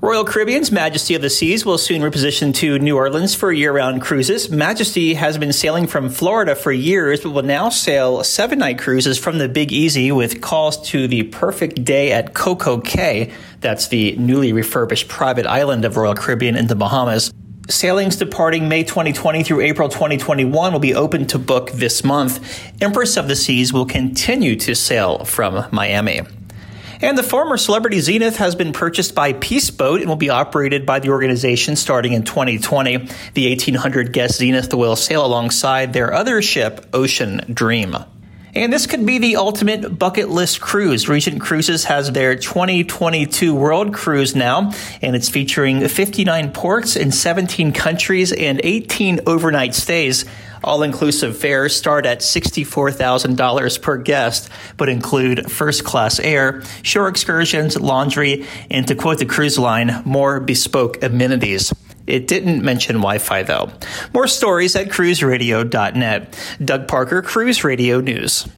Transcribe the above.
Royal Caribbean's Majesty of the Seas will soon reposition to New Orleans for year-round cruises. Majesty has been sailing from Florida for years, but will now sail 7-night cruises from the Big Easy with calls to the Perfect Day at Coco Cay. That's the newly refurbished private island of Royal Caribbean in the Bahamas. Sailings departing May 2020 through April 2021 will be open to book this month. Empress of the Seas will continue to sail from Miami. And the former Celebrity Zenith has been purchased by Peace Boat and will be operated by the organization starting in 2020. The 1,800-guest Zenith will sail alongside their other ship, Ocean Dream. And this could be the ultimate bucket list cruise. Regent Cruises has their 2022 World Cruise now, and it's featuring 59 ports in 17 countries and 18 overnight stays. All-inclusive fares start at $64,000 per guest, but include first-class air, shore excursions, laundry, and to quote the cruise line, more bespoke amenities. It didn't mention Wi-Fi, though. More stories at cruiseradio.net. Doug Parker, Cruise Radio News.